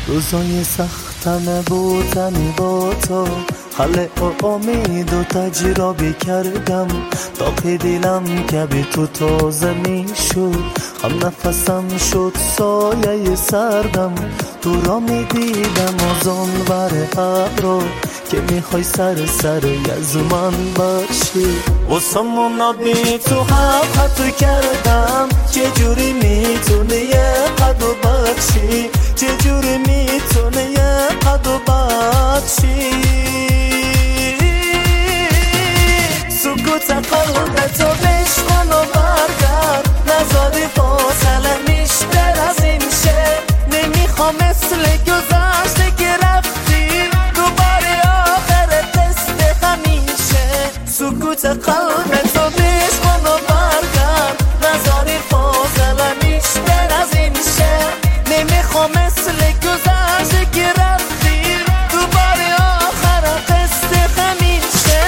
روزای سختم بودن با تو، حل امید و تجربه کردم. داغ دلم که بی تو تازه می شد، هم نفسم شد سایه سردم. تو را می دیدم از آن ور ابرو که میخوای سر از من باشی. واسمون بی تو حقت کردم، چجوری میتونه یه قد و بچی، چجوری میتونه یه قد و بچی. سکوت قلب تو بشکن و برگرد، نزادی فاصله میشتر از این شه. نمیخوام مثل گذشته که رفتی دوباره آخر تست همیشه. سکوت قلب تو بشکن و برگرد، نزادی فاصله میشتر از این شه. نمیخوام مثل گذشته که رفتی دوباره آخر تست همیشه.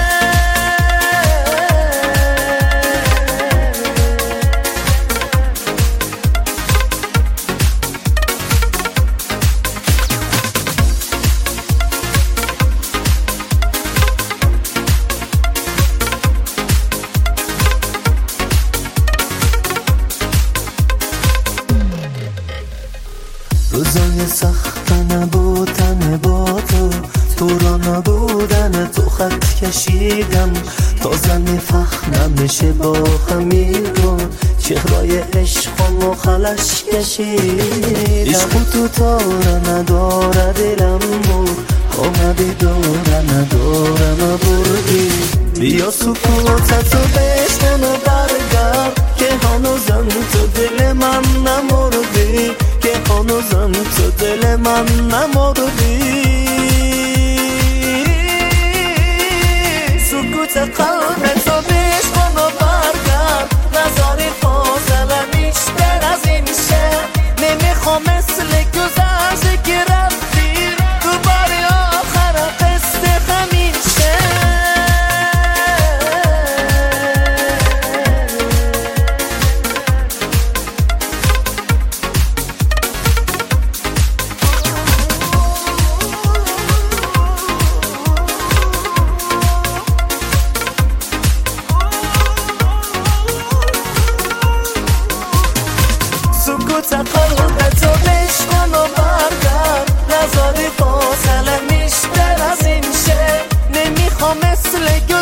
روزای سخت نبودن با تو، تو را نبودن تو خط کشیدم. تازه میفهمم میشه با همین رو، چهرای عشقم و خلش کشیدم. عشق تو تاره نداره دلم بود، آمدی داره ندارم بردی. بیا سکوتتو بشکن و برگرد، که هنوزم تو دل من نمردی، که هنوزم تو دل من نمردی. سکوت قلب تو بشکن و برگرد، نزاری فاصله بیشتر از این شه. نمیخوام مثل گذشته که رفتی دوباره آخر قصد همین شه. سکوت قلب تو بشکن و برگرد، نزادی فاصله میشتر از این شه. نمیخوام مثل